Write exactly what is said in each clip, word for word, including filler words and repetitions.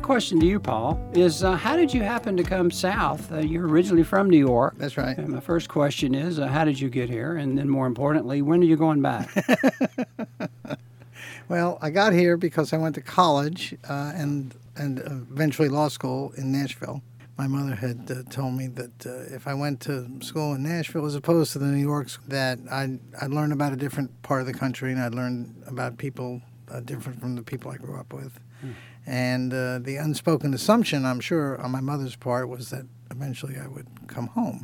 question to you, Paul, is uh, how did you happen to come south? Uh, you're originally from New York. That's right. And my first question is, uh, how did you get here? And then more importantly, when are you going back? Well, I got here because I went to college uh, and and eventually law school in Nashville. My mother had uh, told me that uh, if I went to school in Nashville as opposed to the New York, that I'd, I'd learn about a different part of the country and I'd learn about people uh, different from the people I grew up with. Hmm. And uh, the unspoken assumption, I'm sure, on my mother's part was that eventually I would come home.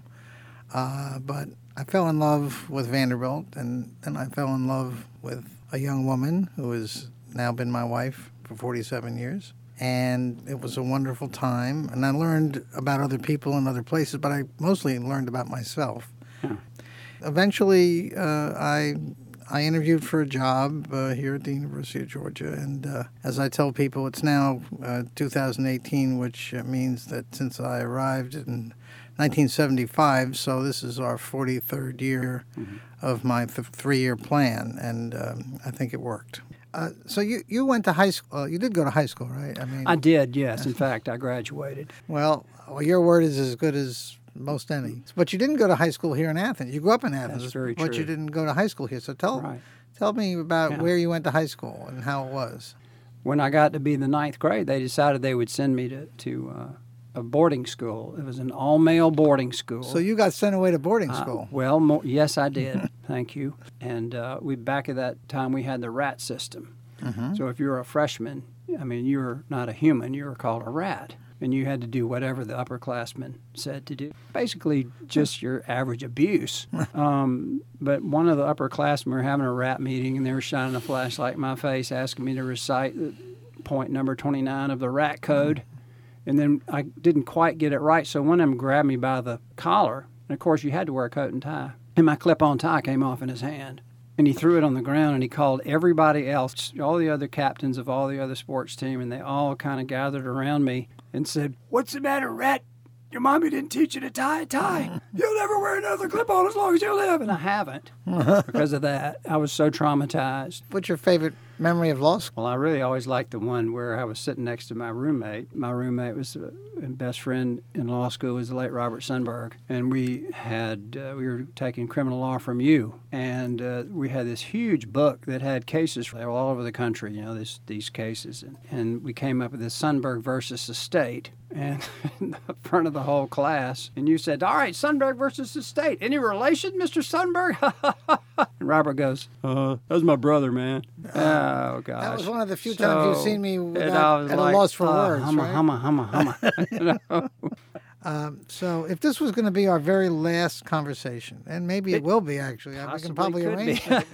Uh, but I fell in love with Vanderbilt, and then I fell in love with a young woman who has now been my wife for forty-seven years. And it was a wonderful time. And I learned about other people in other places, but I mostly learned about myself. Hmm. Eventually, uh, I I interviewed for a job uh, here at the University of Georgia. And uh, as I tell people, it's now uh, two thousand eighteen, which means that since I arrived in nineteen seventy-five, so this is our forty-third year mm-hmm. of my th- three-year plan. And um, I think it worked. Uh, so you, you went to high school. Uh, you did go to high school, right? I mean, I did, yes. In fact, I graduated. Well, well, your word is as good as most any. But you didn't go to high school here in Athens. You grew up in Athens. That's very but true. you didn't go to high school here. So tell right. tell me about yeah. where you went to high school and how it was. When I got to be the ninth grade, they decided they would send me to, to uh, a boarding school. It was an all-male boarding school. So you got sent away to boarding school. Uh, well, mo- yes, I did. Thank you. And uh, we back at that time, we had the rat system. Mm-hmm. So if you were a freshman, I mean, you were not a human. You were called a rat. And you had to do whatever the upperclassmen said to do. Basically, just your average abuse. Um, but one of the upperclassmen were having a rat meeting, and they were shining a flashlight in my face, asking me to recite point number twenty-nine of the rat code. And then I didn't quite get it right, so one of them grabbed me by the collar. And, of course, you had to wear a coat and tie. And my clip-on tie came off in his hand. And he threw it on the ground, and he called everybody else, all the other captains of all the other sports team, and they all kind of gathered around me and said, "What's the matter, rat? Your mommy didn't teach you to tie a tie. You'll never wear another clip-on as long as you live." And I haven't because of that. I was so traumatized. What's your favorite memory of law school? Well, I really always liked the one where I was sitting next to my roommate. My roommate was a best friend in law school was the late Robert Sundberg, and we had uh, we were taking criminal law from you, and uh, we had this huge book that had cases from all over the country. You know, this these cases, and, and we came up with this Sundberg versus the state. And in the front of the whole class, and you said, "All right, Sundberg versus the state. Any relation, Mister Sundberg?" And Robert goes, "Uh, that's my brother, man." Oh gosh, that was one of the few so, times you've seen me without, at like, a loss for uh, words, humma, right? Humma, humma, humma, you know? Um, so if this was going to be our very last conversation, and maybe it, it will be actually, we can probably arrange it.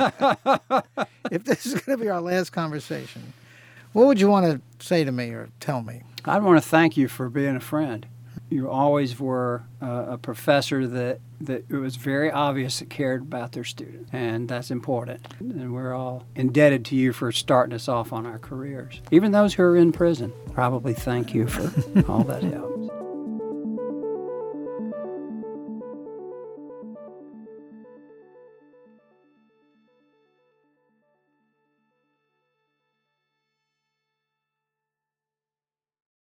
If this is going to be our last conversation, what would you want to say to me or tell me? I'd want to thank you for being a friend. You always were uh, a professor that, that it was very obvious that cared about their students, and that's important. And we're all indebted to you for starting us off on our careers. Even those who are in prison, probably thank you for all that help.